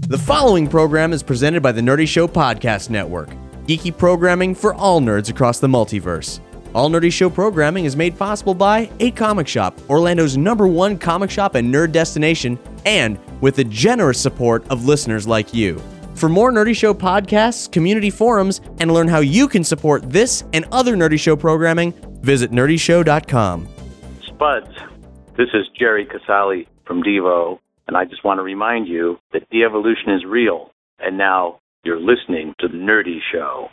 The following program is presented by the Nerdy Show Podcast Network, geeky programming for all nerds across the multiverse. All Nerdy Show programming is made possible by A Comic Shop, Orlando's #1 comic shop and nerd destination, and with the generous support of listeners like you. For more Nerdy Show podcasts, community forums, and learn how you can support this and other Nerdy Show programming, visit nerdyshow.com. Spuds, this is Jerry Casali from Devo, and I just want to remind you that de-evolution is real, and now you're listening to The Nerdy Show.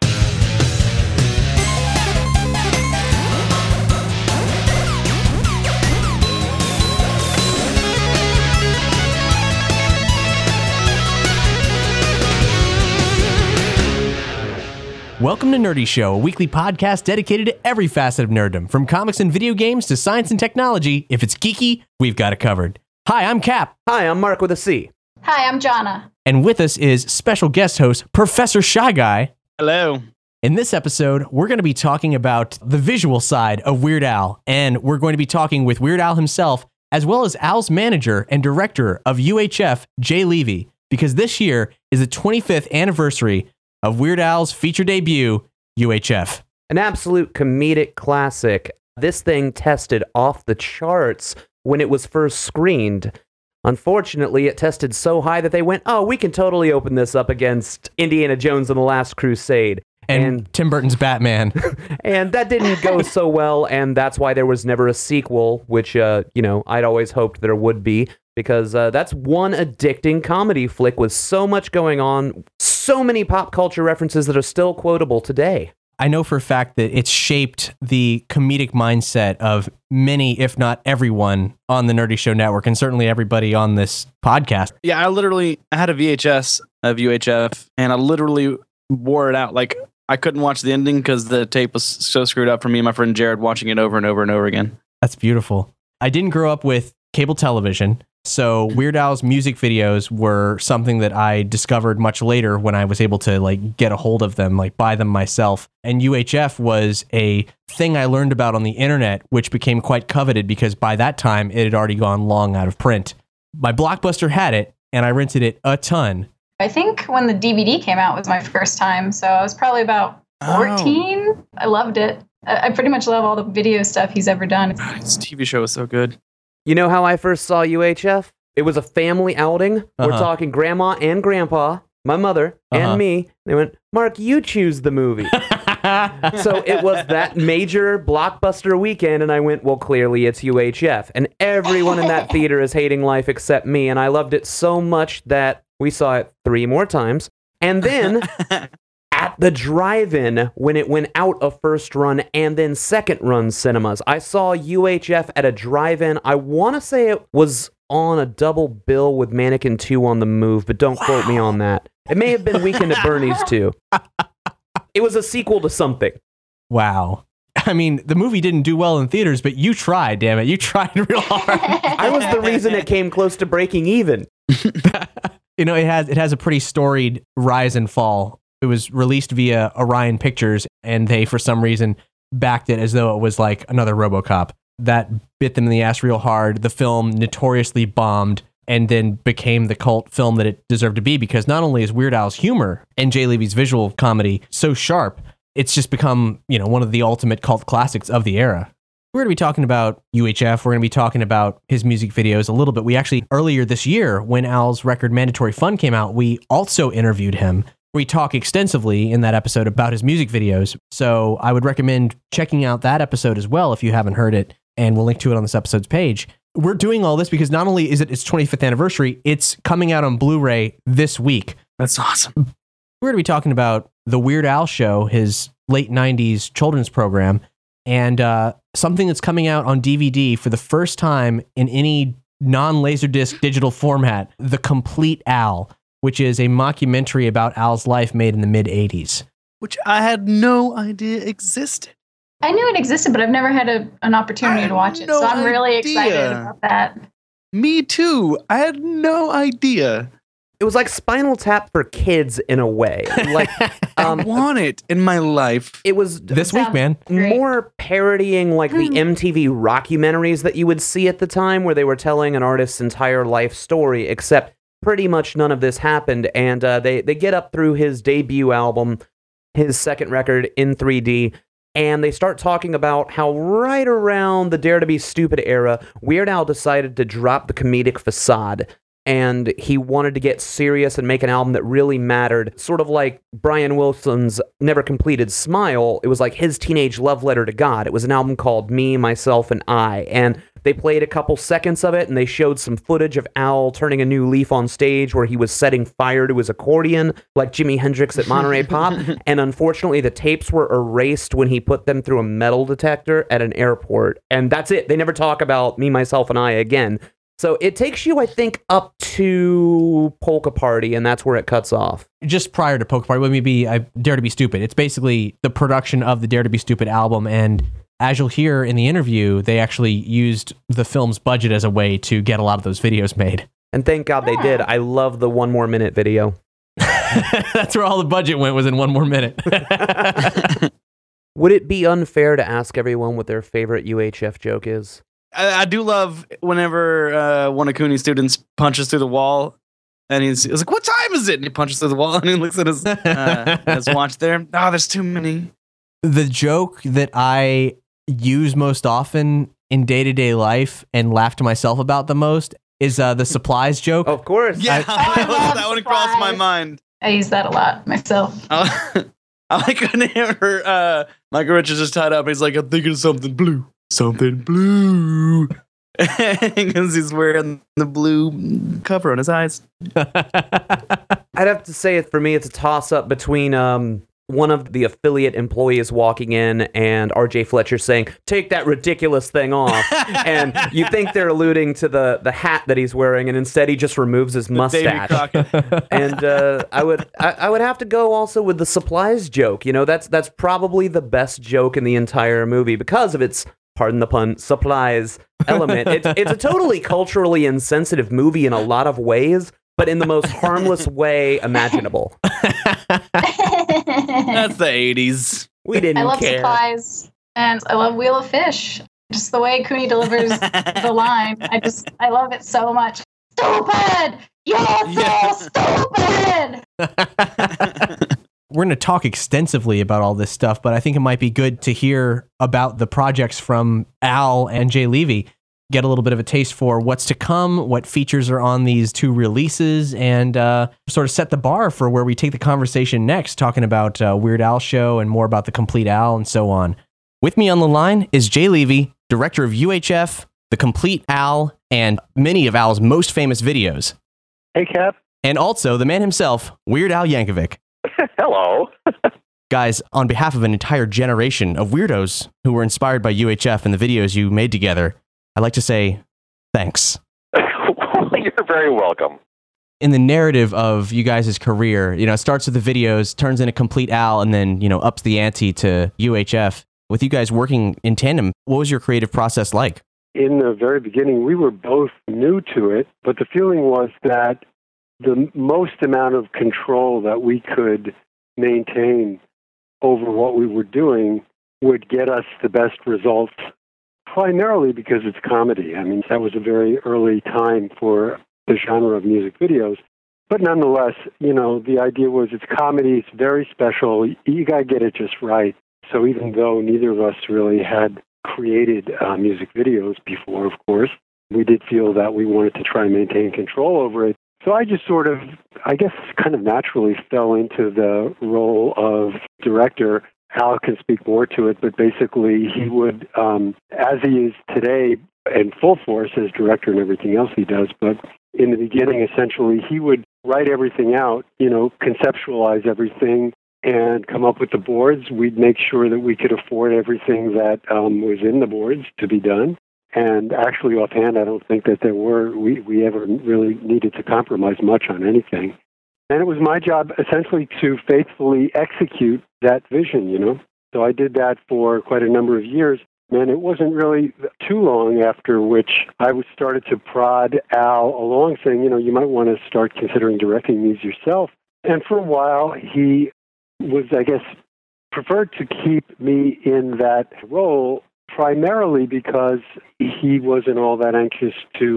Welcome to Nerdy Show, a weekly podcast dedicated to every facet of nerddom, from comics and video games to science and technology. If it's geeky, we've got it covered. Hi, I'm Cap. Hi, I'm Mark with a C. Hi, I'm Jonna. And with us is special guest host, Professor Shy Guy. Hello. In this episode, we're going to be talking about the visual side of Weird Al, and we're going to be talking with Weird Al himself, as well as Al's manager and director of UHF, Jay Levy, because this year is the 25th anniversary of Weird Al's feature debut, UHF. An absolute comedic classic. This thing tested off the charts when it was first screened. Unfortunately, it tested so high that they went, oh, we can totally open this up against Indiana Jones and the Last Crusade. And Tim Burton's Batman. And that didn't go so well, and that's why there was never a sequel, which, I'd always hoped there would be, because that's one addicting comedy flick with so much going on, so many pop culture references that are still quotable today. I know for a fact that it's shaped the comedic mindset of many, if not everyone, on the Nerdy Show Network, and certainly everybody on this podcast. Yeah, I had a VHS of UHF, and I literally wore it out. Like, I couldn't watch the ending because the tape was so screwed up for me and my friend Jared watching it over and over and over again. That's beautiful. I didn't grow up with cable television, so Weird Al's music videos were something that I discovered much later when I was able to get a hold of them, buy them myself. And UHF was a thing I learned about on the internet, which became quite coveted because by that time it had already gone long out of print. My Blockbuster had it, and I rented it a ton. I think when the DVD came out was my first time, so I was probably about 14. Oh. I loved it. I pretty much love all the video stuff he's ever done. His TV show was so good. You know how I first saw UHF? It was a family outing. We're talking grandma and grandpa, my mother, and me. They went, Mark, you choose the movie. So it was that major blockbuster weekend, and I went, well, clearly it's UHF. And everyone in that theater is hating life except me, and I loved it so much that we saw it 3 more times. And then at the drive-in, when it went out of first run and then second run cinemas, I saw UHF at a drive-in. I want to say it was on a double bill with Mannequin 2 on the Move, but don't quote me on that. It may have been Weekend at Bernie's too. It was a sequel to something. Wow. I mean, the movie didn't do well in theaters, but you tried, damn it. You tried real hard. I was the reason it came close to breaking even. You know, it has a pretty storied rise and fall. It was released via Orion Pictures, and they, for some reason, backed it as though it was like another RoboCop. That bit them in the ass real hard. The film notoriously bombed and then became the cult film that it deserved to be, because not only is Weird Al's humor and Jay Levy's visual comedy so sharp, it's just become, one of the ultimate cult classics of the era. We're going to be talking about UHF. We're going to be talking about his music videos a little bit. We actually, earlier this year, when Al's record Mandatory Fun came out, we also interviewed him. We talk extensively in that episode about his music videos. So I would recommend checking out that episode as well if you haven't heard it, and we'll link to it on this episode's page. We're doing all this because not only is it its 25th anniversary, it's coming out on Blu-ray this week. That's awesome. We're going to be talking about The Weird Al Show, his late 90s children's program, and something that's coming out on DVD for the first time in any non-Laserdisc digital format, The Complete Al, which is a mockumentary about Al's life made in the mid-'80s. Which I had no idea existed. I knew it existed, but I've never had an opportunity to watch it, so I'm really excited about that. Me too. I had no idea. It was like Spinal Tap for kids in a way. I want it in my life. It was this week, man. More parodying the MTV rockumentaries that you would see at the time, where they were telling an artist's entire life story, except pretty much none of this happened, and they get up through his debut album, his second record, In 3D, and they start talking about how right around the Dare to Be Stupid era, Weird Al decided to drop the comedic facade, and he wanted to get serious and make an album that really mattered, sort of like Brian Wilson's Never Completed Smile. It was like his teenage love letter to God. It was an album called Me, Myself, and I, and they played a couple seconds of it, and they showed some footage of Al turning a new leaf on stage where he was setting fire to his accordion, like Jimi Hendrix at Monterey Pop, and unfortunately the tapes were erased when he put them through a metal detector at an airport, and that's it. They never talk about Me, Myself, and I again. So it takes you, I think, up to Polka Party, and that's where it cuts off. Just prior to Polka Party, what maybe Dare to Be Stupid. It's basically the production of the Dare to Be Stupid album, and as you'll hear in the interview, they actually used the film's budget as a way to get a lot of those videos made. And thank God they did. I love the 1 More Minute video. That's where all the budget went, was in 1 more minute. Would it be unfair to ask everyone what their favorite UHF joke is? I do love whenever one of Cooney's students punches through the wall, and he's like, "What time is it?" And he punches through the wall, and he looks at his watch there. Oh, there's too many. The joke that I use most often in day-to-day life and laugh to myself about the most is the supplies joke. Of course. Yeah, I love that one across my mind. I use that a lot myself. I like whenever Michael Richards is tied up, he's like, "I'm thinking of something blue. Something blue." Because he's wearing the blue cover on his eyes. I'd have to say, for me, it's a toss-up between one of the affiliate employees walking in and RJ Fletcher saying, "Take that ridiculous thing off." And you think they're alluding to the hat that he's wearing, and instead he just removes his mustache. And I would have to go also with the supplies joke. You know, that's probably the best joke in the entire movie because of its, pardon the pun, supplies element. It's a totally culturally insensitive movie in a lot of ways, but in the most harmless way imaginable. That's the 80s. We didn't care. I love supplies, and I love Wheel of Fish. Just the way Cooney delivers the line. I love it so much. Stupid! You're so stupid! We're going to talk extensively about all this stuff, but I think it might be good to hear about the projects from Al and Jay Levy. Get a little bit of a taste for what's to come, what features are on these 2 releases, and sort of set the bar for where we take the conversation next, talking about Weird Al Show and more about the Complete Al and so on. With me on the line is Jay Levy, director of UHF, the Complete Al, and many of Al's most famous videos. Hey, Cap. And also the man himself, Weird Al Yankovic. Hello. Guys, on behalf of an entire generation of weirdos who were inspired by UHF and the videos you made together, I'd like to say thanks. You're very welcome. In the narrative of you guys' career, you know, it starts with the videos, turns into Complete Al, and then, you know, ups the ante to UHF. With you guys working in tandem, what was your creative process like? In the very beginning, we were both new to it, but the feeling was that the most amount of control that we could maintain over what we were doing would get us the best results, primarily because it's comedy. I mean, that was a very early time for the genre of music videos. But nonetheless, you know, the idea was it's comedy, it's very special, you got to get it just right. So even though neither of us really had created music videos before, of course, we did feel that we wanted to try and maintain control over it. So I just sort of, I guess, kind of naturally fell into the role of director. Al can speak more to it, but basically he would, as he is today, in full force as director and everything else he does, but in the beginning, essentially, he would write everything out, you know, conceptualize everything, and come up with the boards. We'd make sure that we could afford everything that was in the boards to be done. And actually, offhand, I don't think that we ever really needed to compromise much on anything. And it was my job, essentially, to faithfully execute that vision, you know. So I did that for quite a number of years. And it wasn't really too long after which I started to prod Al along, saying, you know, you might want to start considering directing these yourself. And for a while, he was, I guess, preferred to keep me in that role, primarily because he wasn't all that anxious to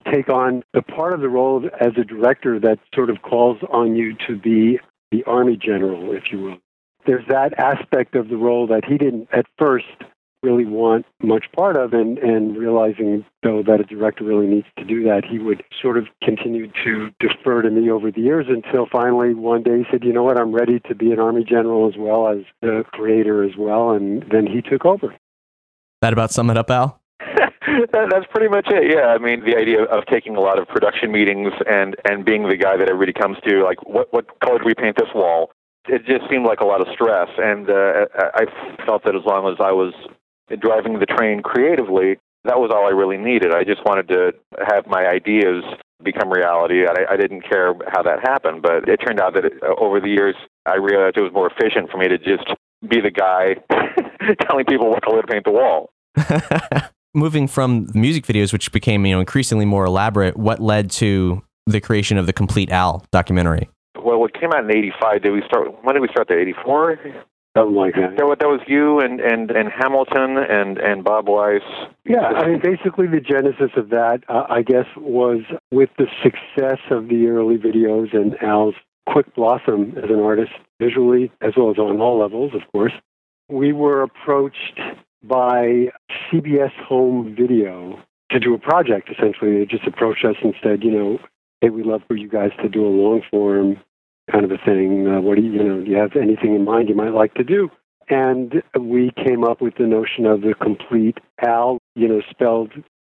take on the part of the role as a director that sort of calls on you to be the Army general, if you will. There's that aspect of the role that he didn't at first really want much part of, and realizing, though, that a director really needs to do that, he would sort of continue to defer to me over the years until finally one day he said, you know what, I'm ready to be an Army general as well as the creator as well, and then he took over. That about sum it up, Al? That's pretty much it, yeah. I mean, the idea of taking a lot of production meetings and being the guy that everybody comes to, like, what color do we paint this wall? It just seemed like a lot of stress, and I felt that as long as I was driving the train creatively, that was all I really needed. I just wanted to have my ideas become reality. I didn't care how that happened, but it turned out that over the years, I realized it was more efficient for me to just be the guy telling people what color to paint the wall. Moving from the music videos, which became increasingly more elaborate, what led to the creation of the Complete Al documentary? Well, it came out in '85. When did we start there? '84? Something like that. That was you and Hamilton and Bob Weiss. Yeah, I mean, basically the genesis of that, I guess, was with the success of the early videos and Al's quick blossom as an artist, visually, as well as on all levels, of course. We were approached by CBS Home Video to do a project, essentially. They just approached us and said, hey, we'd love for you guys to do a long-form kind of a thing. What do you have anything in mind you might like to do? And we came up with the notion of the Complete Al, spelled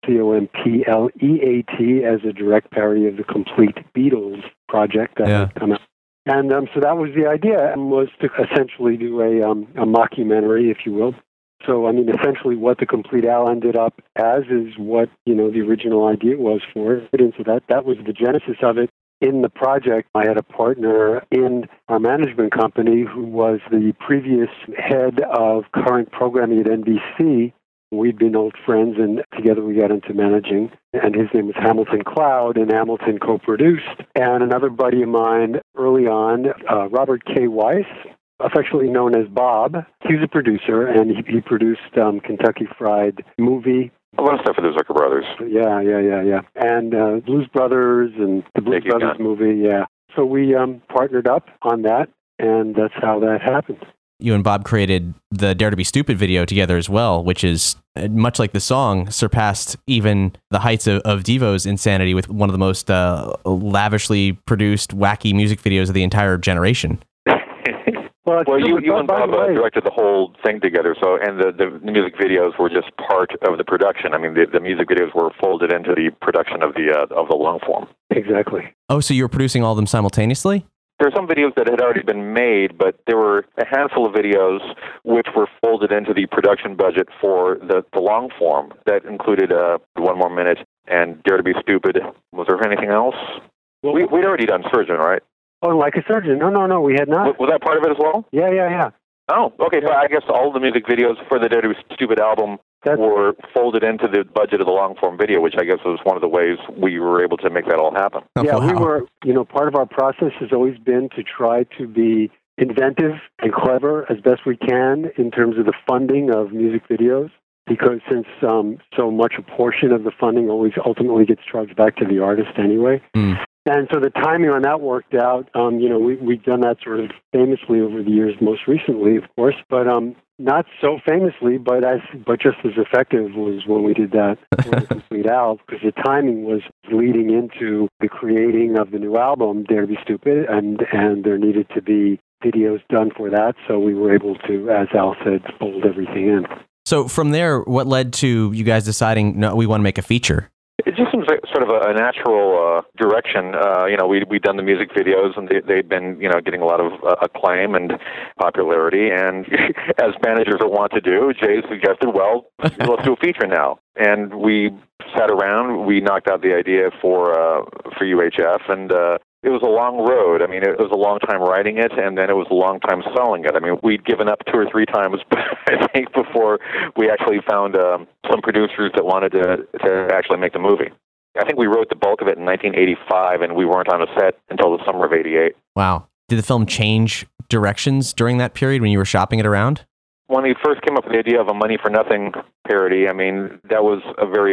COMPLEAT, as a direct parody of the Complete Beatles project that had come out. And so that was the idea, was to essentially do a mockumentary, if you will. So, I mean, essentially what the Complete Al ended up as is what, the original idea was for it. And so that was the genesis of it. In the project, I had a partner in our management company who was the previous head of current programming at NBC. We'd been old friends, and together we got into managing. And his name was Hamilton Cloud, and Hamilton co-produced. And another buddy of mine early on, Robert K. Weiss, affectionately known as Bob, he was a producer, and he produced Kentucky Fried Movie. A lot of stuff for the Zucker Brothers. Yeah. And Blues Brothers and the Blues Brothers movie, yeah. So we partnered up on that, and that's how that happened. You and Bob created the Dare to Be Stupid video together as well, which is, much like the song, surpassed even the heights of Devo's insanity with one of the most lavishly produced, wacky music videos of the entire generation. Well, you and Bob directed the whole thing together, and the music videos were just part of the production. I mean, the music videos were folded into the production of the long form. Exactly. Oh, so you were producing all of them simultaneously? There are some videos that had already been made, but there were a handful of videos which were folded into the production budget for the long form. That included One More Minute and Dare to Be Stupid. Was there anything else? Well, we'd already done Surgeon, right? Oh, Like a Surgeon. No, we had not. Was that part of it as well? Yeah. Oh, okay. So I guess all the music videos for the Dare to Be Stupid album were folded into the budget of the long-form video, which I guess was one of the ways we were able to make that all happen. Yeah, we were, part of our process has always been to try to be inventive and clever as best we can in terms of the funding of music videos, because since so much a portion of the funding always ultimately gets charged back to the artist anyway. And so the timing on that worked out. We've done that sort of famously over the years, most recently, of course, but not so famously, but just as effective was when we did that for the Complete Al, because the timing was leading into the creating of the new album, Dare to Be Stupid, and there needed to be videos done for that, so we were able to, as Al said, fold everything in. So from there, what led to you guys deciding, no, we want to make a feature? It just seems like sort of a natural direction. We'd done the music videos, and they'd been, getting a lot of acclaim and popularity. And as managers are wont to do, Jay suggested, well, let's do a feature now. And we sat around. We knocked out the idea for UHF, and it was a long road. I mean, it was a long time writing it, and then it was a long time selling it. I mean, we'd given up 2 or 3 times, I think, before we actually found some producers that wanted to actually make the movie. I think we wrote the bulk of it in 1985, and we weren't on a set until the summer of '88. Wow. Did the film change directions during that period when you were shopping it around? When we first came up with the idea of a Money for Nothing parody, I mean, that was a very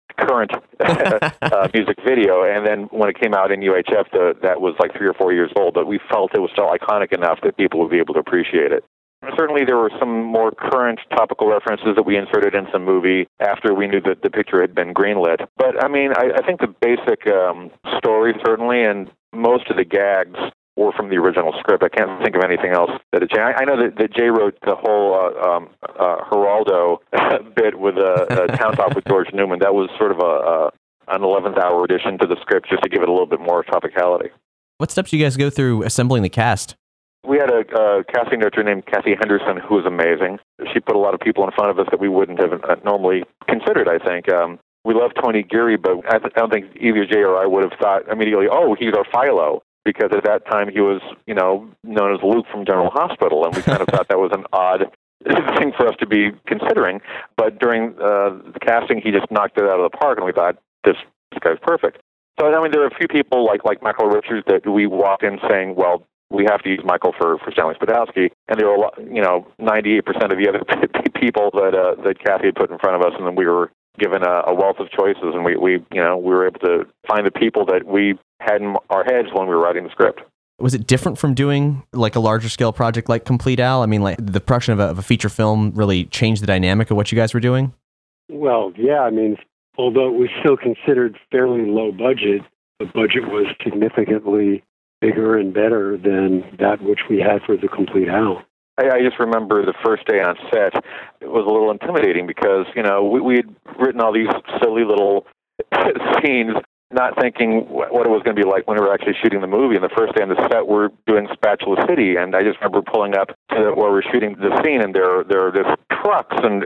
current music video. And then when it came out in UHF, that was like 3 or 4 years old, but we felt it was still iconic enough that people would be able to appreciate it. Certainly, there were some more current topical references that we inserted in some movie after we knew that the picture had been greenlit. But, I mean, I think the basic story, certainly, and most of the gags were from the original script. I can't think of anything else that it changed. I know that Jay wrote the whole Geraldo bit with Town Talk with George Newman. That was sort of an 11th hour addition to the script just to give it a little bit more topicality. What steps do you guys go through assembling the cast? We had a casting director named Kathy Henderson who was amazing. She put a lot of people in front of us that we wouldn't have normally considered, I think. We love Tony Geary, but I don't think either Jay or I would have thought immediately, oh, he's our Philo, because at that time he was, known as Luke from General Hospital, and we kind of thought that was an odd thing for us to be considering. But during the casting, he just knocked it out of the park, and we thought, this guy's perfect. So, I mean, there are a few people like Michael Richards that we walked in saying, well, we have to use Michael for Stanley Spadowski, and there were 98% of the other people that Kathy had put in front of us, and then we were given a wealth of choices, and we were able to find the people that we had in our heads when we were writing the script. Was it different from doing like a larger scale project like Complete Al? I mean, like the production of a feature film really changed the dynamic of what you guys were doing? Well, yeah, I mean, although it was still considered fairly low budget, the budget was significantly bigger and better than that which we had for the Complete Al. I just remember the first day on set, it was a little intimidating because, we had written all these silly little scenes, not thinking what it was going to be like when we were actually shooting the movie. And the first day on the set, we're doing Spatula City, and I just remember pulling up to where we're shooting the scene, and there are just trucks and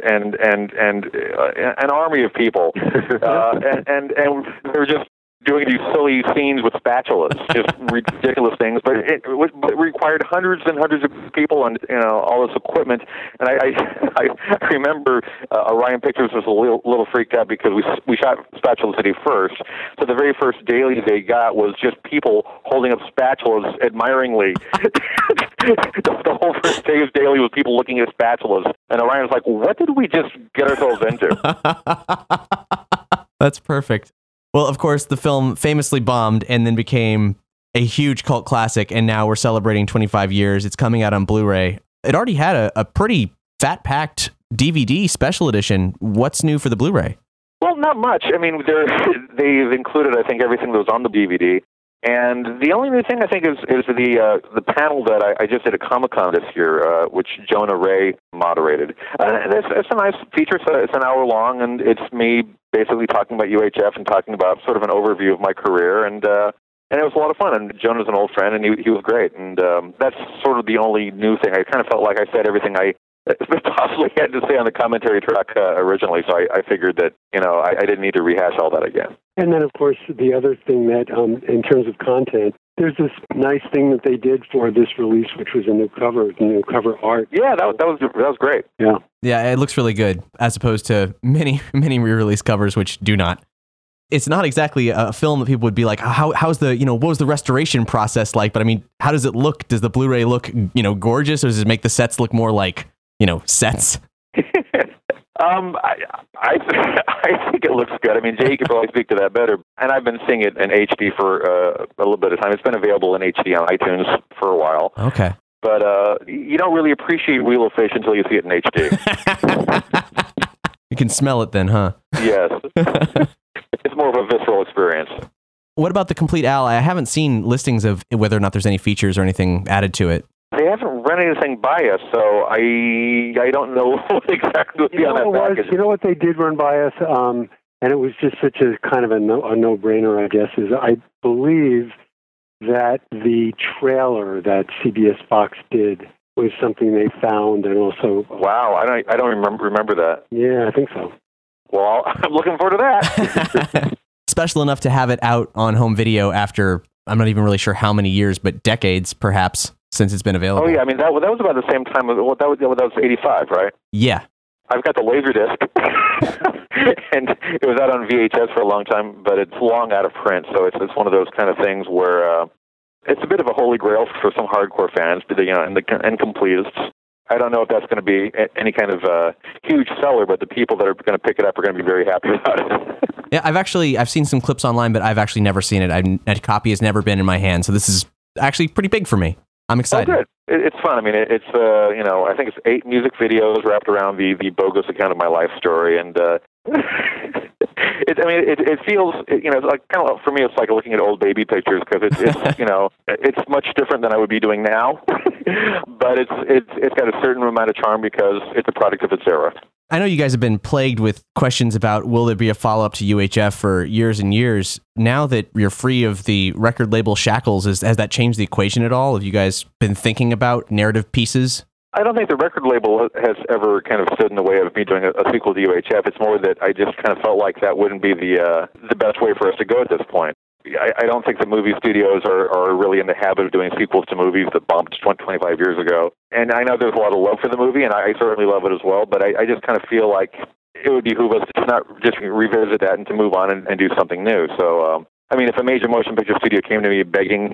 an army of people, and they were just doing these silly scenes with spatulas, just ridiculous things. But it required hundreds and hundreds of people and all this equipment. And I remember Orion Pictures was a little freaked out because we shot Spatula City first. So the very first daily they got was just people holding up spatulas admiringly. The whole first day of daily was people looking at spatulas. And Orion was like, what did we just get ourselves into? That's perfect. Well, of course, the film famously bombed and then became a huge cult classic, and now we're celebrating 25 years. It's coming out on Blu-ray. It already had a pretty fat-packed DVD special edition. What's new for the Blu-ray? Well, not much. I mean, they've included, I think, everything that was on the DVD. And the only new thing, I think, is the panel that I just did at Comic-Con this year, which Jonah Ray moderated. It's a nice feature. It's an hour long, and it's me basically talking about UHF and talking about sort of an overview of my career. And it was a lot of fun. And Jonah's an old friend, and he was great. And that's sort of the only new thing. I kind of felt like I said everything I possibly had to say on the commentary track originally, so I figured that I didn't need to rehash all that again. And then, of course, the other thing that, in terms of content, there's this nice thing that they did for this release, which was a new cover art. Yeah, that was great. Yeah, it looks really good, as opposed to many re-release covers which do not. It's not exactly a film that people would be like, how's the, what was the restoration process like? But I mean, how does it look? Does the Blu-ray look, gorgeous, or does it make the sets look more like, sets? I think it looks good. I mean, Jay could probably speak to that better. And I've been seeing it in HD for a little bit of time. It's been available in HD on iTunes for a while. Okay. But you don't really appreciate Wheel of Fish until you see it in HD. You can smell it then, huh? Yes. It's more of a visceral experience. What about the Complete Al? I haven't seen listings of whether or not there's any features or anything added to it. They haven't run anything by us, so I don't know exactly what would be on that package. You know what they did run by us, and it was just such a kind of a no-brainer, I guess, is I believe that the trailer that CBS Fox did was something they found, and also... Wow, I don't remember that. Yeah, I think so. Well, I'm looking forward to that. Special enough to have it out on home video after, I'm not even really sure how many years, but decades, perhaps, since it's been available. Oh, yeah, I mean, that was about the same time, that was 85, right? Yeah. I've got the Laserdisc, and it was out on VHS for a long time, but it's long out of print, so it's one of those kind of things where it's a bit of a holy grail for some hardcore fans, and completists. I don't know if that's going to be any kind of huge seller, but the people that are going to pick it up are going to be very happy about it. Yeah, I've seen some clips online, but I've actually never seen it. A copy has never been in my hand, so this is actually pretty big for me. I'm excited. Oh, good. It's fun. I mean, it's I think it's 8 music videos wrapped around the bogus account of my life story, and it feels, it's like kind of, for me, it's like looking at old baby pictures, because it's it's much different than I would be doing now, but it's got a certain amount of charm because it's a product of its era. I know you guys have been plagued with questions about will there be a follow-up to UHF for years and years. Now that you're free of the record label shackles, has that changed the equation at all? Have you guys been thinking about narrative pieces? I don't think the record label has ever kind of stood in the way of me doing a sequel to UHF. It's more that I just kind of felt like that wouldn't be the best way for us to go at this point. I don't think the movie studios are really in the habit of doing sequels to movies that bombed 25 years ago. And I know there's a lot of love for the movie, and I certainly love it as well, but I just kind of feel like it would behoove us to not just revisit that and to move on and do something new. So, if a major motion picture studio came to me begging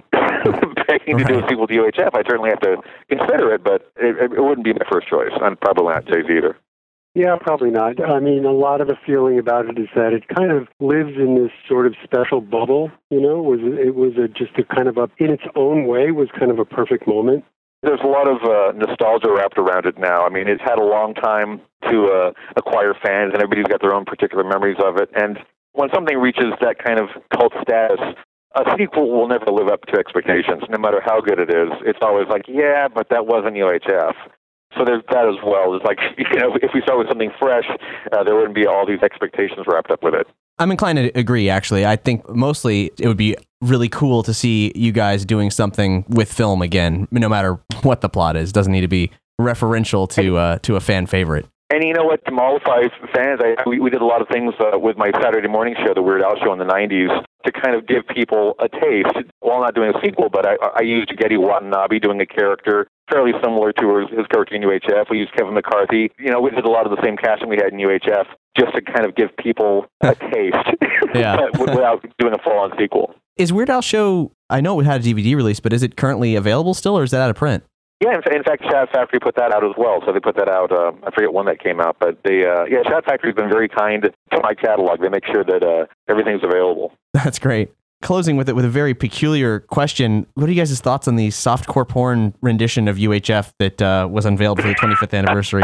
to do a sequel to UHF, I'd certainly have to consider it, but it wouldn't be my first choice. And probably not Jay's either. Yeah, probably not. I mean, a lot of the feeling about it is that it kind of lives in this sort of special bubble, It was just a kind of in its own way, was kind of a perfect moment. There's a lot of nostalgia wrapped around it now. I mean, it's had a long time to acquire fans, and everybody's got their own particular memories of it. And when something reaches that kind of cult status, a sequel will never live up to expectations, no matter how good it is. It's always like, yeah, but that wasn't UHF. So there's that as well. It's like, if we start with something fresh, there wouldn't be all these expectations wrapped up with it. I'm inclined to agree, actually. I think mostly it would be really cool to see you guys doing something with film again, no matter what the plot is. It doesn't need to be referential to a fan favorite. And you know what, to mollify fans, we did a lot of things with my Saturday morning show, the Weird Al Show in the 90s, to kind of give people a taste. While not doing a sequel, but I used Getty Watanabe doing a character fairly similar to his character in UHF. We used Kevin McCarthy. We did a lot of the same casting we had in UHF just to kind of give people a taste without doing a full-on sequel. Is Weird Al Show, I know it had a DVD release, but is it currently available still, or is that out of print? Yeah, in fact, Shout Factory put that out as well. So they put that out, I forget when that came out, but Shout Factory's been very kind to my catalog. They make sure that everything's available. That's great. Closing with a very peculiar question. What are you guys' thoughts on the softcore porn rendition of UHF that was unveiled for the 25th anniversary?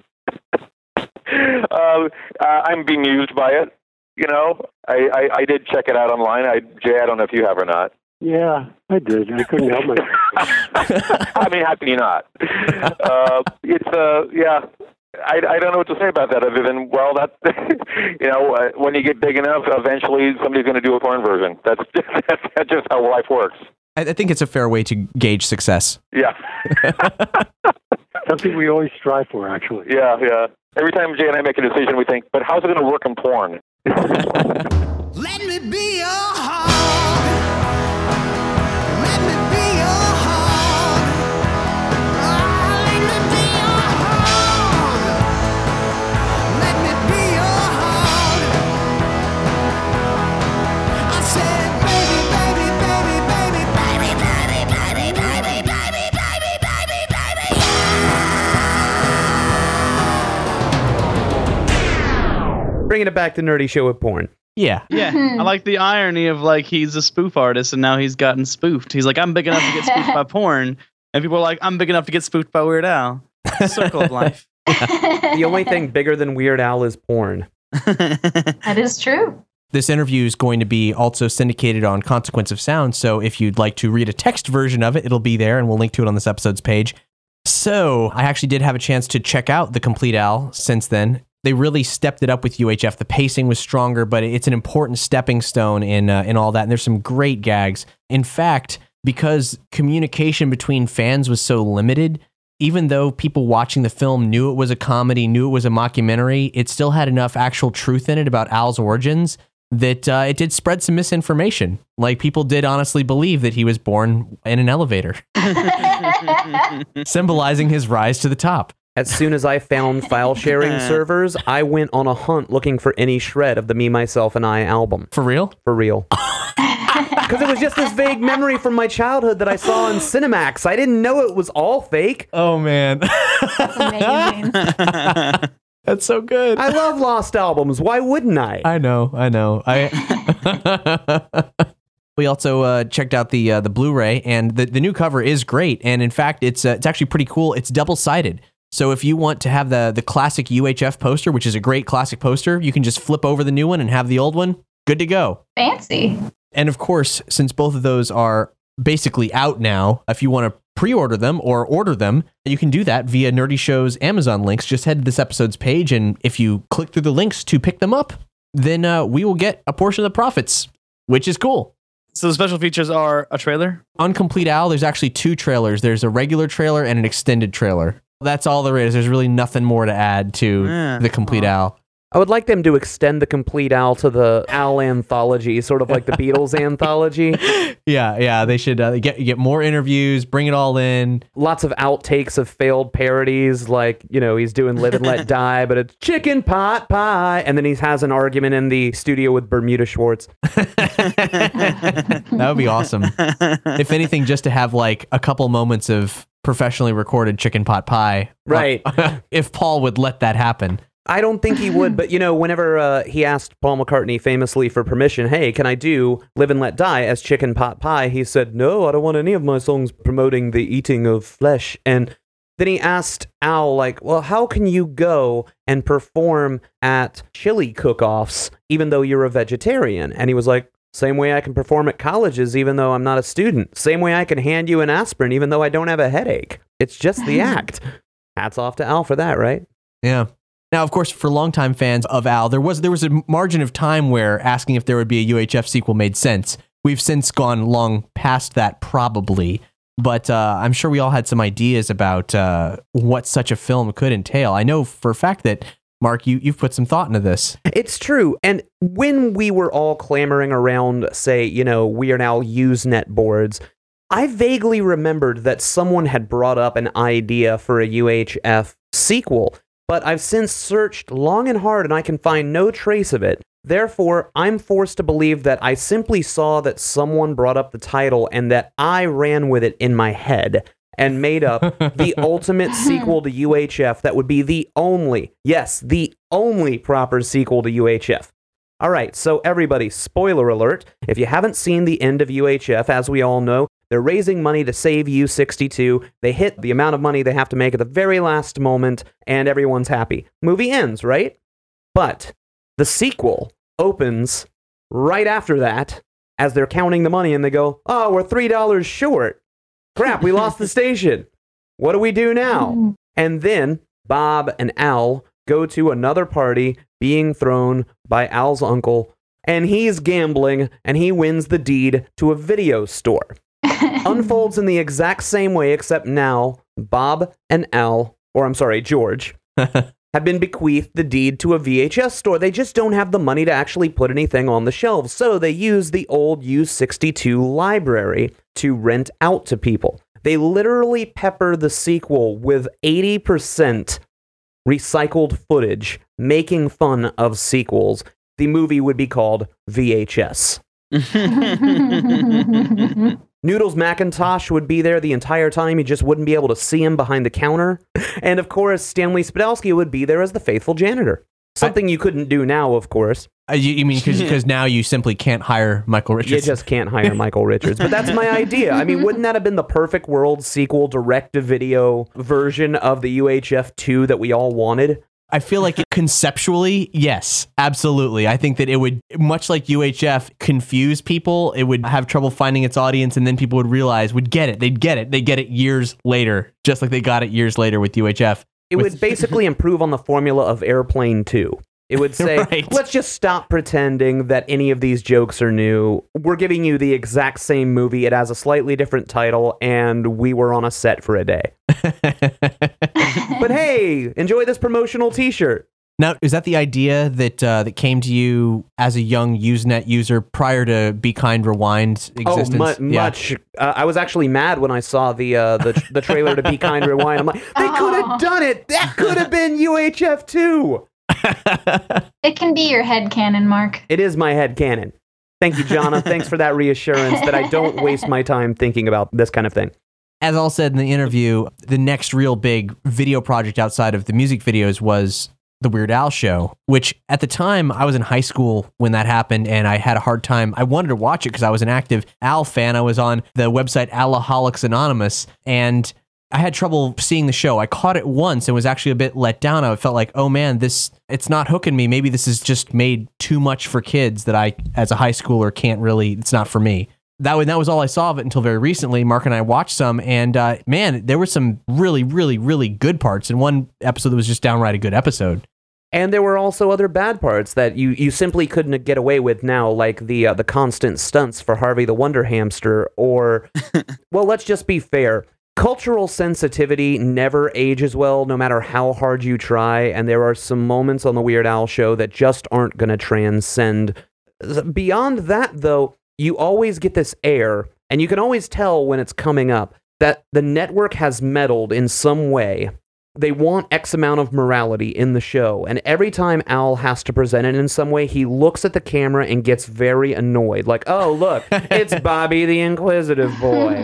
I'm bemused by it. I did check it out online. Jay, I don't know if you have or not. Yeah, I did. I couldn't help myself. I mean, how can you not? I don't know what to say about that other than, well, that, when you get big enough, eventually somebody's going to do a porn version. That's just how life works. I think it's a fair way to gauge success. Yeah. Something we always strive for, actually. Yeah. Every time Jay and I make a decision, we think, but how's it going to work in porn? Let me be your hog. Let me be your hog. Let me be your hog. Let me be your hog. I said, baby, baby, baby, baby, baby, baby, baby, baby, baby, baby, baby, baby, yeah. Bringing it back to Nerdy Show with Porn. Yeah. Yeah, I like the irony of like he's a spoof artist and now he's gotten spoofed. He's like, I'm big enough to get spoofed by porn, and people are like, I'm big enough to get spoofed by Weird Al. Circle of life. The only thing bigger than Weird Al is porn. That is true. This interview is going to be also syndicated on Consequence of Sound, so if you'd like to read a text version of it, it'll be there, and we'll link to it on this episode's page. So I actually did have a chance to check out The Complete Al since then. They really stepped it up with UHF. The pacing was stronger, but it's an important stepping stone in all that. And there's some great gags. In fact, because communication between fans was so limited, even though people watching the film knew it was a comedy, knew it was a mockumentary, it still had enough actual truth in it about Al's origins that it did spread some misinformation. Like, people did honestly believe that he was born in an elevator, symbolizing his rise to the top. As soon as I found file sharing servers, I went on a hunt looking for any shred of the Me, Myself, and I album. For real? For real. Because it was just this vague memory from my childhood that I saw in Cinemax. I didn't know it was all fake. Oh man, That's amazing. that's so good. I love lost albums. Why wouldn't I? I know. We also checked out the Blu-ray, and the new cover is great. And in fact, it's actually pretty cool. It's double-sided. So if you want to have the classic UHF poster, which is a great classic poster, you can just flip over the new one and have the old one. Good to go. Fancy. And of course, since both of those are basically out now, if you want to pre-order them or order them, you can do that via Nerdy Show's Amazon links. Just head to this episode's page, and if you click through the links to pick them up, then we will get a portion of the profits, which is cool. So the special features are a trailer? On Complete Al, there's actually 2 trailers. There's a regular trailer and an extended trailer. That's all there is. There's really nothing more to add to the Complete Al. I would like them to extend the Complete Al to the Al anthology, sort of like the Beatles anthology. Yeah. They should get more interviews, bring it all in. Lots of outtakes of failed parodies, like, he's doing Live and Let Die, but it's chicken pot pie. And then he has an argument in the studio with Bermuda Schwartz. That would be awesome. If anything, just to have like a couple moments of professionally recorded chicken pot pie. Right. If Paul would let that happen. I don't think he would, but whenever he asked Paul McCartney famously for permission, hey, can I do Live and Let Die as chicken pot pie? He said, no, I don't want any of my songs promoting the eating of flesh. And then he asked Al, well, how can you go and perform at chili cook-offs even though you're a vegetarian? And he was like, same way I can perform at colleges even though I'm not a student. Same way I can hand you an aspirin even though I don't have a headache. It's just the act. Hats off to Al for that, right? Yeah. Now, of course, for longtime fans of Al, there was a margin of time where asking if there would be a UHF sequel made sense. We've since gone long past that, probably. But I'm sure we all had some ideas about what such a film could entail. I know for a fact that, Mark, you've put some thought into this. It's true. And when we were all clamoring around, say, We Are Now Usenet boards, I vaguely remembered that someone had brought up an idea for a UHF sequel. But I've since searched long and hard and I can find no trace of it. Therefore, I'm forced to believe that I simply saw that someone brought up the title and that I ran with it in my head and made up the ultimate sequel to UHF that would be the only proper sequel to UHF. All right, so everybody, spoiler alert, if you haven't seen the end of UHF, as we all know, they're raising money to save U-62. They hit the amount of money they have to make at the very last moment, and everyone's happy. Movie ends, right? But the sequel opens right after that, as they're counting the money, and they go, oh, we're $3 short. Crap, we lost the station. What do we do now? And then Bob and Al go to another party being thrown by Al's uncle, and he's gambling, and he wins the deed to a video store. Unfolds in the exact same way, except now Bob and George, have been bequeathed the deed to a VHS store. They just don't have the money to actually put anything on the shelves, so they use the old U-62 library to rent out to people. They literally pepper the sequel with 80% recycled footage, making fun of sequels. The movie would be called VHS. Noodles McIntosh would be there the entire time. You just wouldn't be able to see him behind the counter. And of course, Stanley Spadowski would be there as the faithful janitor. Something you couldn't do now, of course. You mean because now you simply can't hire Michael Richards? You just can't hire Michael Richards. But that's my idea. I mean, wouldn't that have been the perfect world sequel, direct-to-video version of the UHF 2 that we all wanted? I feel like conceptually, yes, absolutely. I think that it would, much like UHF, confuse people. It would have trouble finding its audience, and then people would realize, They'd get it years later, just like they got it years later with UHF. It would basically improve on the formula of Airplane 2. It would say, Right. Let's just stop pretending that any of these jokes are new. We're giving you the exact same movie. It has a slightly different title, and we were on a set for a day. But hey, enjoy this promotional t-shirt. Now, is that the idea that came to you as a young Usenet user prior to Be Kind Rewind existence? Much. I was actually mad when I saw the trailer to Be Kind Rewind. I'm like, they could have done it. That could have been UHF 2. It can be your headcanon, Mark. It is my headcanon. Thank you, Jonna. Thanks for that reassurance that I don't waste my time thinking about this kind of thing. As Al said in the interview, the next real big video project outside of the music videos was the Weird Al show, which at the time I was in high school when that happened, and I had a hard time. I wanted to watch it because I was an active Al fan. I was on the website Alaholics Anonymous, and I had trouble seeing the show. I caught it once and was actually a bit let down. I felt like, oh man, it's not hooking me. Maybe this is just made too much for kids that I, as a high schooler, it's not for me. That was all I saw of it until very recently. Mark and I watched some, and man, there were some really, really, really good parts in one episode that was just downright a good episode. And there were also other bad parts that you simply couldn't get away with now, like the constant stunts for Harvey the Wonder Hamster, or, well, let's just be fair. Cultural sensitivity never ages well, no matter how hard you try, and there are some moments on the Weird Al show that just aren't going to transcend. Beyond that, though, you always get this air, and you can always tell when it's coming up, that the network has meddled in some way. They want X amount of morality in the show, and every time Al has to present it in some way, he looks at the camera and gets very annoyed. Like, oh, look, it's Bobby the Inquisitive Boy.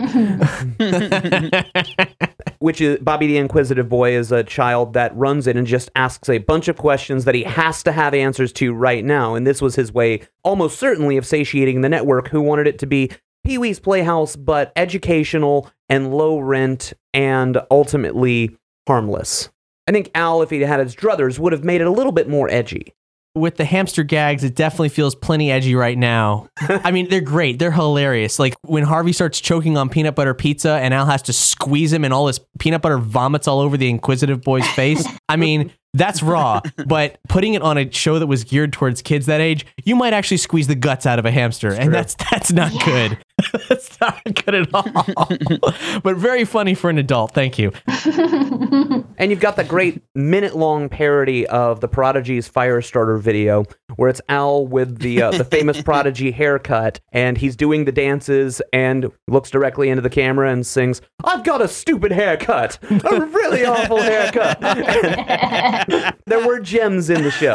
Which is, Bobby the Inquisitive Boy is a child that runs in and just asks a bunch of questions that he has to have answers to right now, and this was his way, almost certainly, of satiating the network, who wanted it to be Pee-wee's Playhouse, but educational and low rent and ultimately harmless. I think Al, if he had his druthers, would have made it a little bit more edgy. With the hamster gags, it definitely feels plenty edgy right now. I mean, they're great. They're hilarious. Like when Harvey starts choking on peanut butter pizza and Al has to squeeze him and all this peanut butter vomits all over the Inquisitive Boy's face. I mean, that's raw. But putting it on a show that was geared towards kids that age, you might actually squeeze the guts out of a hamster. And that's not good. That's not good at all. But very funny for an adult. Thank you. And you've got the great minute-long parody of the Prodigy's Firestarter video, where it's Al with the famous Prodigy haircut, and he's doing the dances and looks directly into the camera and sings, "I've got a stupid haircut, a really awful haircut." There were gems in the show.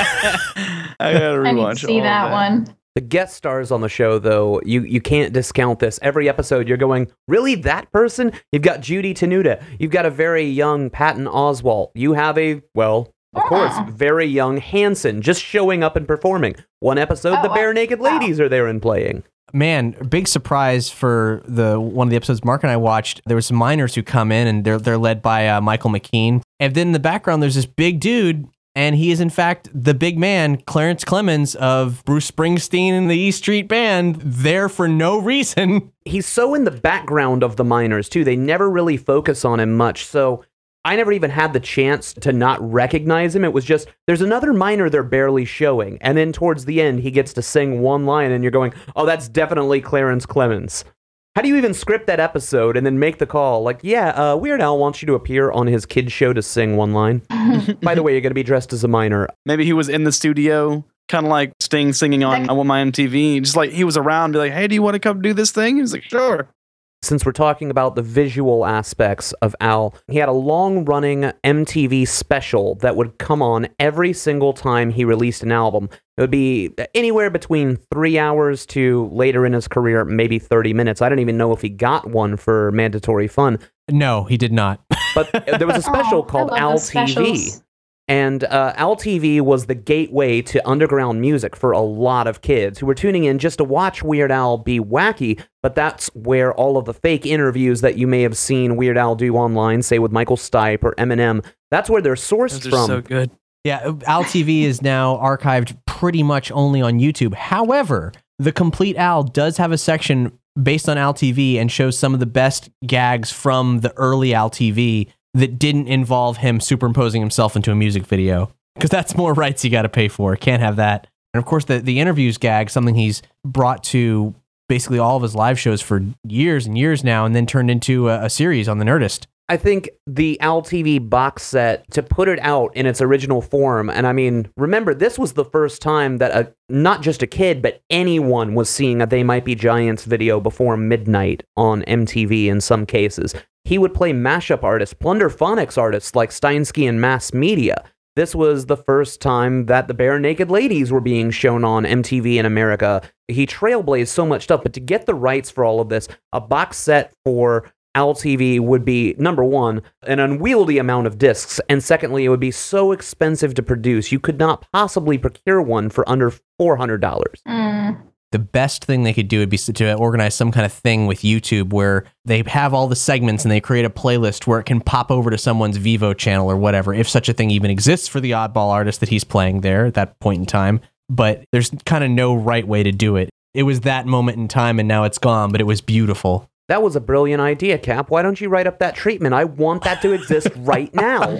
I gotta I need rewatch to see all that of one. The guest stars on the show, though, you can't discount this. Every episode, you're going, really, that person? You've got Judy Tenuta. You've got a very young Patton Oswalt. You have a, well, of course, very young Hanson just showing up and performing. One episode, the Bare Naked Ladies are there and playing. Man, big surprise for one of the episodes Mark and I watched. There were some miners who come in, and they're led by Michael McKean. And then in the background, there's this big dude, and he is in fact the big man, Clarence Clemens of Bruce Springsteen and the E Street Band, there for no reason. He's so in the background of the miners, too. They never really focus on him much, so I never even had the chance to not recognize him. It was just, there's another miner they're barely showing, and then towards the end, he gets to sing one line, and you're going, oh, that's definitely Clarence Clemens. How do you even script that episode and then make the call? Like, yeah, Weird Al wants you to appear on his kid show to sing one line. By the way, you're going to be dressed as a miner. Maybe he was in the studio, kind of like Sting singing on I Want My MTV. Just like he was around, be like, hey, do you want to come do this thing? He was like, sure. Since we're talking about the visual aspects of Al, he had a long-running MTV special that would come on every single time he released an album. It would be anywhere between 3 hours to later in his career, maybe 30 minutes. I don't even know if he got one for Mandatory Fun. No, he did not. But there was a special called I love Al those specials. TV. And Al TV was the gateway to underground music for a lot of kids who were tuning in just to watch Weird Al be wacky, but that's where all of the fake interviews that you may have seen Weird Al do online, say with Michael Stipe or Eminem, that's where they're sourced Those are from. so good. Yeah, Al TV is now archived pretty much only on YouTube. However, The Complete Al does have a section based on Al TV and shows some of the best gags from the early Al TV that didn't involve him superimposing himself into a music video. Because that's more rights you got to pay for. Can't have that. And of course, the interviews gag, something he's brought to basically all of his live shows for years and years now, and then turned into a series on the Nerdist. I think the Al TV box set, to put it out in its original form, and I mean, remember, this was the first time that not just a kid, but anyone was seeing a They Might Be Giants video before midnight on MTV in some cases. He would play mashup artists, Plunderphonics artists like Steinsky and Mass Media. This was the first time that the Bare Naked Ladies were being shown on MTV in America. He trailblazed so much stuff, but to get the rights for all of this, a box set for Owl TV would be, number one, an unwieldy amount of discs, and secondly, it would be so expensive to produce, you could not possibly procure one for under $400. The best thing they could do would be to organize some kind of thing with YouTube where they have all the segments and they create a playlist where it can pop over to someone's Vivo channel or whatever, if such a thing even exists for the oddball artist that he's playing there at that point in time. But there's kind of no right way to do it. It was that moment in time and now it's gone, but it was beautiful. That was a brilliant idea, Cap. Why don't you write up that treatment? I want that to exist right now.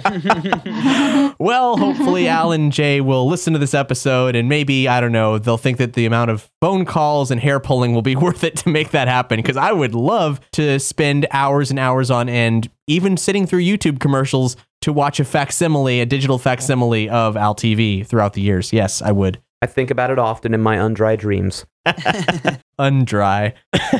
Well, hopefully Al and Jay will listen to this episode and maybe, I don't know, they'll think that the amount of phone calls and hair pulling will be worth it to make that happen, because I would love to spend hours and hours on end, even sitting through YouTube commercials to watch a digital facsimile of Al TV throughout the years. Yes, I would. I think about it often in my undry dreams. Undry.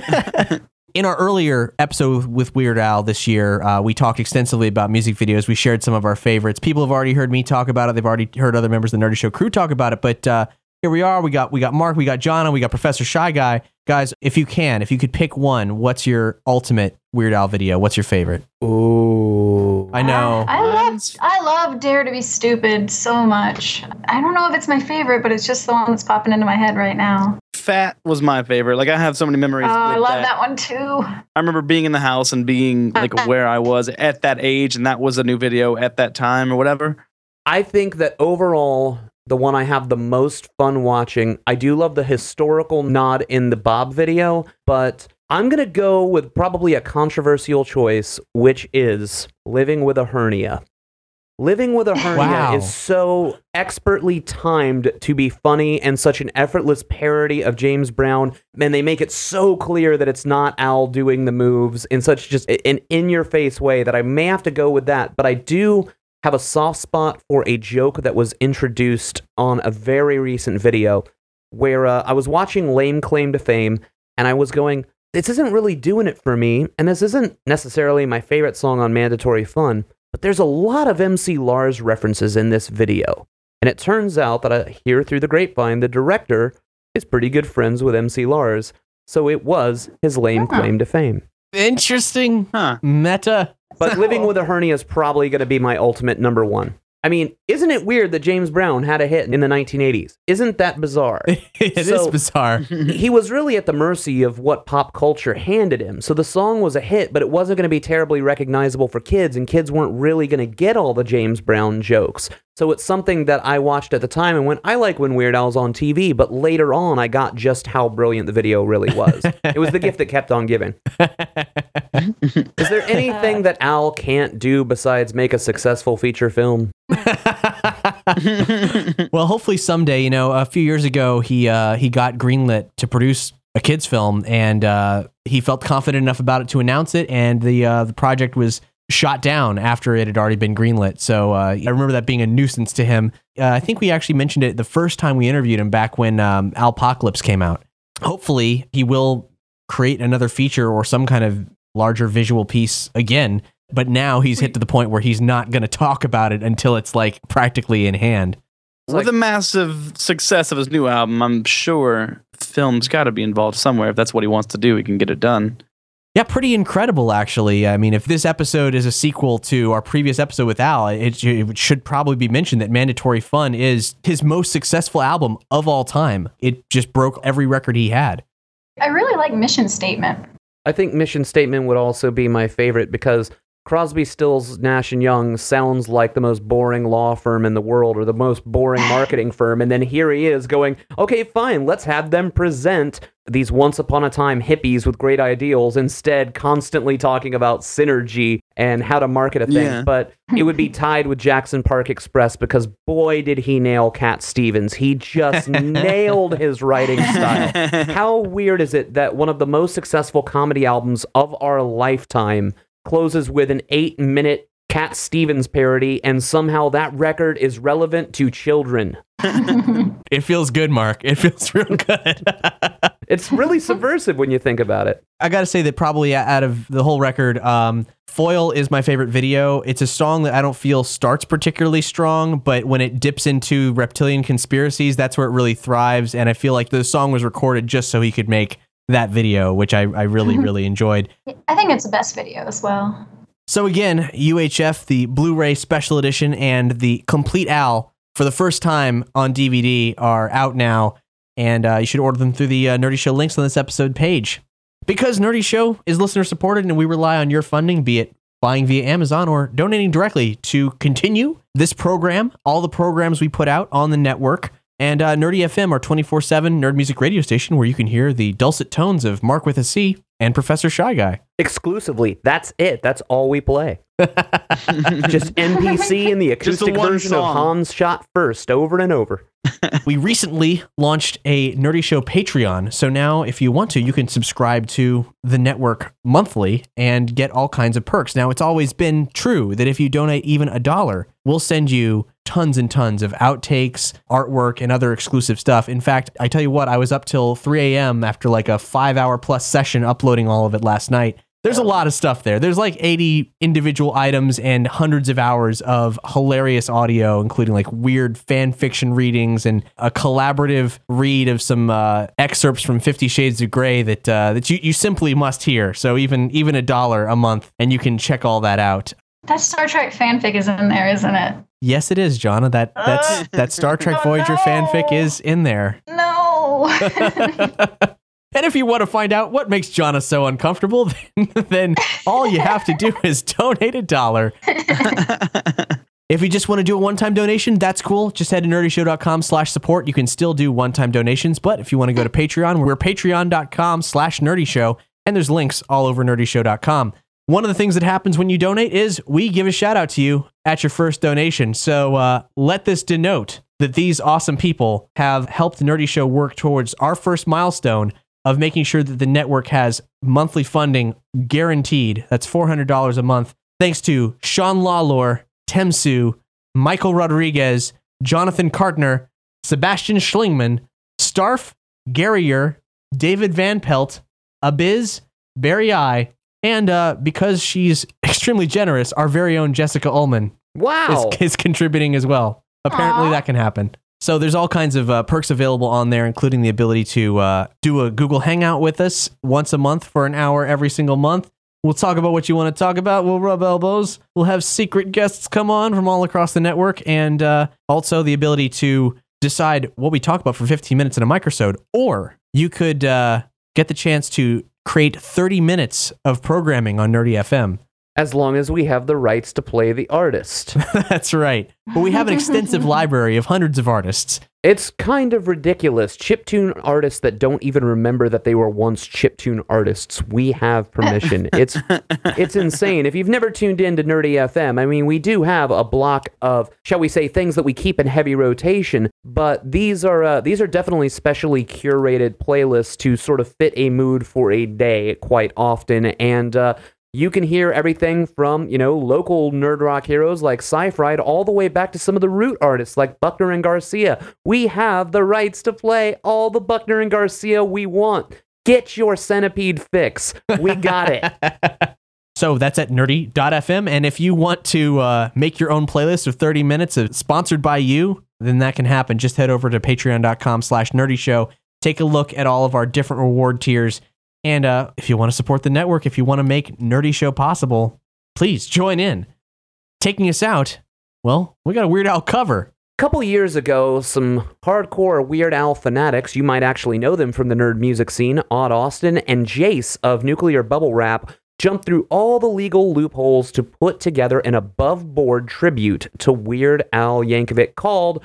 In our earlier episode with Weird Al this year, we talked extensively about music videos. We shared some of our favorites. People have already heard me talk about it. They've already heard other members of the Nerdy Show crew talk about it. But here we are. We got Mark, we got John, and we got Professor Shy Guy. Guys, if you could pick one, what's your ultimate Weird Al video? What's your favorite? Ooh. I know. I love Dare to Be Stupid so much. I don't know if it's my favorite, but it's just the one that's popping into my head right now. Fat was my favorite. Like, I have so many memories. Oh, I with love that one too. I remember being in the house and being like where I was at that age, and that was a new video at that time or whatever. I think that overall, the one I have the most fun watching, I do love the historical nod in the Bob video, but I'm going to go with probably a controversial choice, which is Living with a Hernia. Living with a Hernia is so expertly timed to be funny and such an effortless parody of James Brown, and they make it so clear that it's not Al doing the moves in such just an in-your-face way that I may have to go with that, but I do have a soft spot for a joke that was introduced on a very recent video where I was watching Lame Claim to Fame, and I was going, this isn't really doing it for me, and this isn't necessarily my favorite song on Mandatory Fun, but there's a lot of MC Lars references in this video. And it turns out that I hear through the grapevine the director is pretty good friends with MC Lars, so it was his lame claim to fame. Interesting. Meta. But Living with a Hernia is probably going to be my ultimate number one. I mean, isn't it weird that James Brown had a hit in the 1980s? Isn't that bizarre? It is bizarre. He was really at the mercy of what pop culture handed him. So the song was a hit, but it wasn't going to be terribly recognizable for kids, and kids weren't really going to get all the James Brown jokes. So it's something that I watched at the time and went, I like when Weird Al's on TV, but later on I got just how brilliant the video really was. It was the gift that kept on giving. Is there anything that Al can't do besides make a successful feature film? Well, hopefully someday. You know, a few years ago, he got greenlit to produce a kids film, and he felt confident enough about it to announce it, and the project was shot down after it had already been greenlit. So I remember that being a nuisance to him. I think we actually mentioned it the first time we interviewed him back when Alpocalypse came out. Hopefully he will create another feature or some kind of larger visual piece again. But now he's hit to the point where he's not going to talk about it until it's like practically in hand. With the massive success of his new album, I'm sure film's got to be involved somewhere. If that's what he wants to do, he can get it done. Yeah, pretty incredible, actually. I mean, if this episode is a sequel to our previous episode with Al, it should probably be mentioned that Mandatory Fun is his most successful album of all time. It just broke every record he had. I really like Mission Statement. I think Mission Statement would also be my favorite because Crosby, Stills, Nash & Young sounds like the most boring law firm in the world or the most boring marketing firm. And then here he is going, okay, fine, let's have them present these once upon a time hippies with great ideals, instead constantly talking about synergy and how to market a thing. Yeah. But it would be tied with Jackson Park Express because boy, did he nail Cat Stevens. He just nailed his writing style. How weird is it that one of the most successful comedy albums of our lifetime closes with an 8-minute Cat Stevens parody, and somehow that record is relevant to children? It feels good, Mark. It feels real good. It's really subversive when you think about it. I got to say that probably out of the whole record, Foil is my favorite video. It's a song that I don't feel starts particularly strong, but when it dips into reptilian conspiracies, that's where it really thrives. And I feel like the song was recorded just so he could make that video, which I really, really enjoyed. I think it's the best video as well. So again, UHF, the Blu-ray Special Edition and the Complete Al, for the first time on DVD, are out now. And you should order them through the Nerdy Show links on this episode page. Because Nerdy Show is listener supported and we rely on your funding, be it buying via Amazon or donating directly to continue this program, all the programs we put out on the network, and Nerdy FM, our 24/7 nerd music radio station where you can hear the dulcet tones of Mark with a C and Professor Shy Guy. Exclusively. That's it. That's all we play. Just NPC and the acoustic one version song. of Hans Shot First over and over. We recently launched a Nerdy Show Patreon, so now if you want to, you can subscribe to the network monthly and get all kinds of perks. Now, it's always been true that if you donate even $1, we'll send you tons and tons of outtakes, artwork, and other exclusive stuff. In fact, I tell you what, I was up till 3 a.m. after like a 5-hour plus session uploading all of it last night. There's a lot of stuff there. There's like 80 individual items and hundreds of hours of hilarious audio, including like weird fan fiction readings and a collaborative read of some excerpts from 50 Shades of Grey that you simply must hear. So even $1 a month, and you can check all that out. That Star Trek fanfic is in there, isn't it? Yes, it is, Jonna. That Star Trek Voyager fanfic is in there. No. And if you want to find out what makes Jonna so uncomfortable, then all you have to do is donate $1. If you just want to do a one-time donation, that's cool. Just head to nerdyshow.com/support. You can still do one-time donations, but if you want to go to Patreon, we're patreon.com/nerdyshow, and there's links all over nerdyshow.com. One of the things that happens when you donate is we give a shout out to you at your first donation. So let this denote that these awesome people have helped Nerdy Show work towards our first milestone of making sure that the network has monthly funding guaranteed. That's $400 a month. Thanks to Sean Lawlor, Temsu, Michael Rodriguez, Jonathan Kartner, Sebastian Schlingman, Starf, Garrier, David Van Pelt, Abiz, Barry I, and because she's extremely generous, our very own Jessica Ullman Wow. is contributing as well. Apparently Aw. that can happen. So there's all kinds of perks available on there, including the ability to do a Google Hangout with us once a month for an hour every single month. We'll talk about what you want to talk about. We'll rub elbows. We'll have secret guests come on from all across the network, and also the ability to decide what we talk about for 15 minutes in a microsode. Or you could get the chance to create 30 minutes of programming on Nerdy FM. As long as we have the rights to play the artist. That's right. But we have an extensive library of hundreds of artists. It's kind of ridiculous. Chiptune artists that don't even remember that they were once chiptune artists. We have permission. It's insane. If you've never tuned in to Nerdy FM, I mean, we do have a block of, shall we say, things that we keep in heavy rotation, but these are definitely specially curated playlists to sort of fit a mood for a day quite often, and you can hear everything from, local nerd rock heroes like Sci-Fried all the way back to some of the root artists like Buckner and Garcia. We have the rights to play all the Buckner and Garcia we want. Get your Centipede fix. We got it. So that's at nerdy.fm. And if you want to make your own playlist of 30 minutes sponsored by you, then that can happen. Just head over to patreon.com/nerdyshow. Take a look at all of our different reward tiers. And if you want to support the network, if you want to make Nerdy Show possible, please join in. Taking us out, well, we got a Weird Al cover. A couple years ago, some hardcore Weird Al fanatics, you might actually know them from the nerd music scene, Odd Austin and Jace of Nuclear Bubble Wrap, jumped through all the legal loopholes to put together an above-board tribute to Weird Al Yankovic called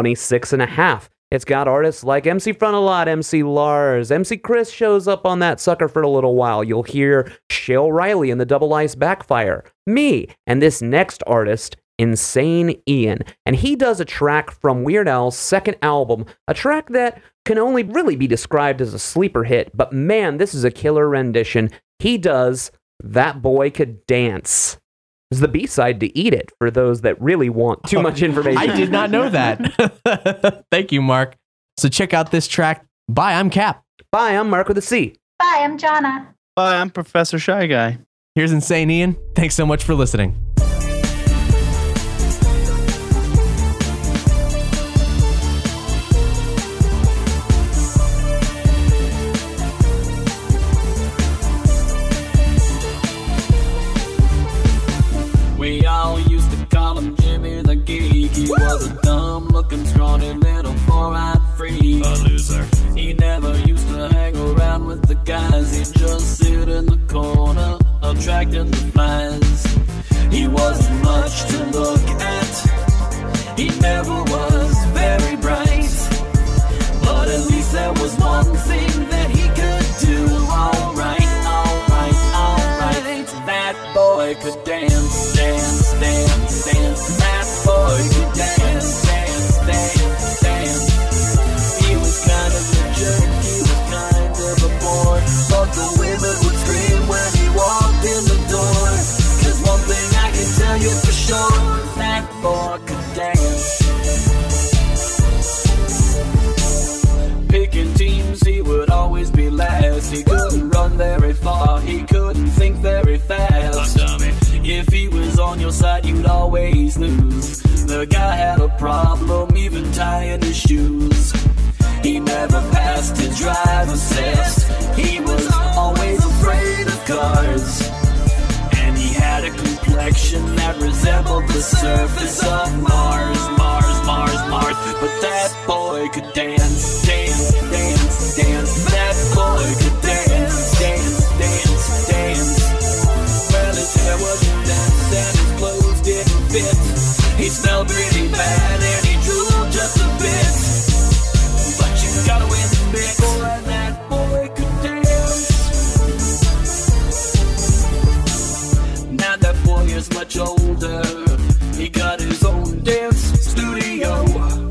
26.5. It's got artists like MC Frontalot, MC Lars, MC Chris shows up on that sucker for a little while. You'll hear Shale Riley in the Double Ice Backfire, me, and this next artist, Insane Ian. And he does a track from Weird Al's second album, a track that can only really be described as a sleeper hit, but man, this is a killer rendition. He does That Boy Could Dance. Is the B-side to Eat It for those that really want too much information. I did not know that. Thank you, Mark. So check out this track by I'm Cap. Bye, I'm Mark with a C. Bye, I'm Jonna. Bye, I'm Professor Shy Guy. Here's Insane Ian. Thanks so much for listening. We all used to call him Jimmy the Geek. He was a dumb-looking, scrawny little four-eyed freak. A loser. He never used to hang around with the guys. He'd just sit in the corner, attracting the flies. He wasn't much to look at. He never was very bright. But at least there was one thing that he could do. All right, all right, all right. That boy could dance, dance, dance, dance. That boy could dance, dance, dance, dance. He was kind of a jerk, he was kind of a bore, but the women would scream when he walked in the door. 'Cause one thing I can tell you for sure, that boy could dance. Picking teams, he would always be last. He couldn't run very far, he couldn't think very fast. If he was on your side, you'd always lose. The guy had a problem even tying his shoes. He never passed his driver's test. He was always afraid of cars. And he had a complexion that resembled the surface of Mars. Mars, Mars, Mars. But that boy could dance, dance, dance, dance. That boy could dance, dance, dance, dance. Well, his hair wasn't dance and his clothes didn't fit. He smelled really bad and he drooled just a bit. But you gotta admit, boy, that boy could dance. Now that boy is much older. He got his own dance studio.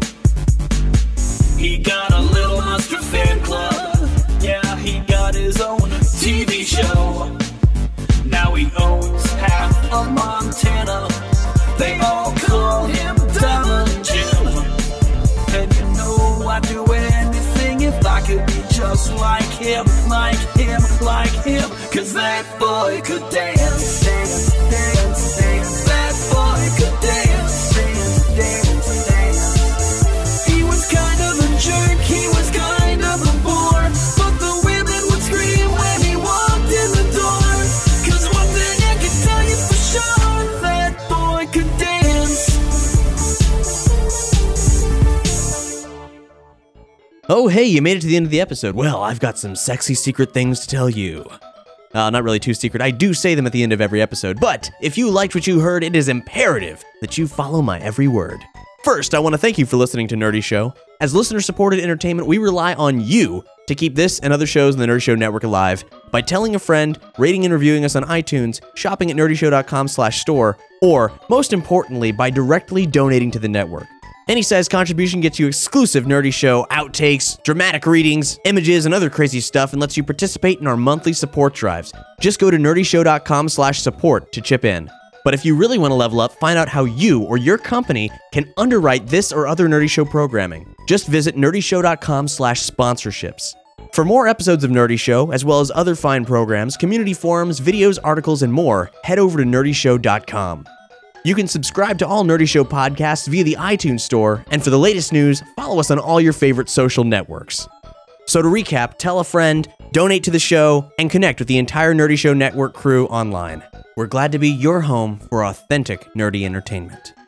He got a Little Monster fan club. Yeah, he got his own TV show. Now he owns half of Montana. They all call him Diamond Jim. And you know I'd do anything if I could be just like him, like him, like him. 'Cause that boy could dance, dance, dance, dance. That boy could dance, dance, dance, dance. He was kind of a jerk, he was kind of a bore, but the women would scream when he walked in the door. 'Cause one thing I can tell you for sure, that boy could dance. Oh, hey, you made it to the end of the episode. Well, I've got some sexy secret things to tell you. Not really too secret. I do say them at the end of every episode. But if you liked what you heard, it is imperative that you follow my every word. First, I want to thank you for listening to Nerdy Show. As listener-supported entertainment, we rely on you to keep this and other shows in the Nerdy Show network alive by telling a friend, rating and reviewing us on iTunes, shopping at nerdyshow.com/store, or, most importantly, by directly donating to the network. Any size contribution gets you exclusive Nerdy Show outtakes, dramatic readings, images, and other crazy stuff, and lets you participate in our monthly support drives. Just go to nerdyshow.com/support to chip in. But if you really want to level up, find out how you or your company can underwrite this or other Nerdy Show programming. Just visit nerdyshow.com/sponsorships. For more episodes of Nerdy Show, as well as other fine programs, community forums, videos, articles, and more, head over to nerdyshow.com. You can subscribe to all Nerdy Show podcasts via the iTunes Store, and for the latest news, follow us on all your favorite social networks. So to recap, tell a friend, donate to the show, and connect with the entire Nerdy Show network crew online. We're glad to be your home for authentic nerdy entertainment.